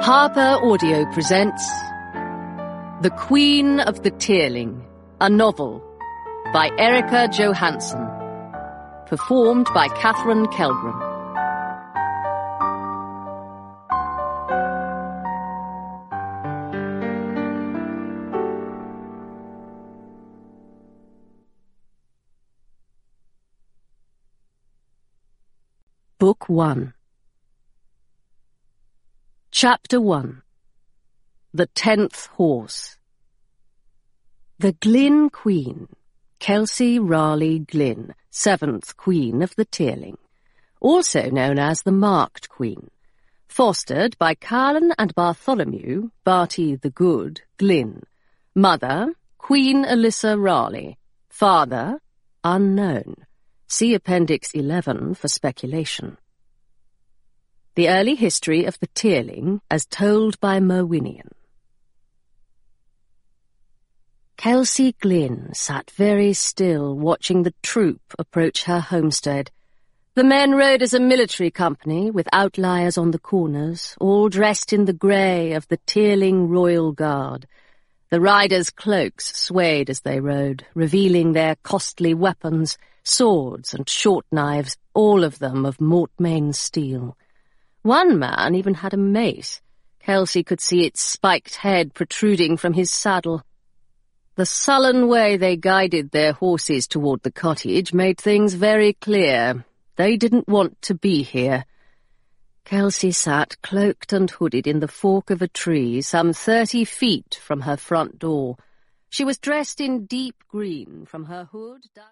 Harper Audio presents The Queen of the Tearling, a novel by Erica Johansson, performed by Catherine Kelgram. Book 1. Chapter 1. The 10th Horse. The Glynn Queen, Kelsey Raleigh Glynn, 7th Queen of the Tearling, also known as the Marked Queen, fostered by Carlin and Bartholomew, Barty the Good, Glynn, mother, Queen Alyssa Raleigh, father, unknown. See Appendix 11 for speculation. The early history of the Tearling as told by Merwinion. Kelsey Glynn sat very still watching the troop approach her homestead. The men rode as a military company with outliers on the corners, all dressed in the grey of the Tearling Royal Guard. The riders' cloaks swayed as they rode, revealing their costly weapons, swords and short knives, all of them of Mortmain steel. One man even had a mace. Kelsey could see its spiked head protruding from his saddle. The sullen way they guided their horses toward the cottage made things very clear. They didn't want to be here. Kelsey sat cloaked and hooded in the fork of a tree some 30 feet from her front door. She was dressed in deep green from her hood down.